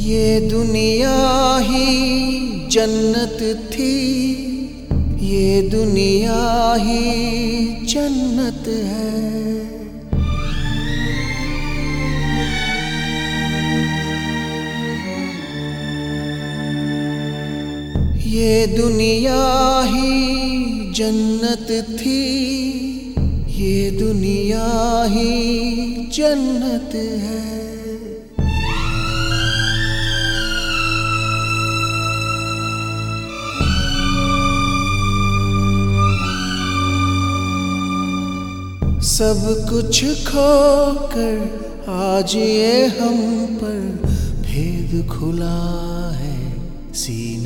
ये दुनिया ही जन्नत थी, ये दुनिया ही जन्नत है। ये दुनिया ही जन्नत थी, ये दुनिया ही जन्नत है। सब कुछ खोकर आज ये हम पर भेद खुला है सीने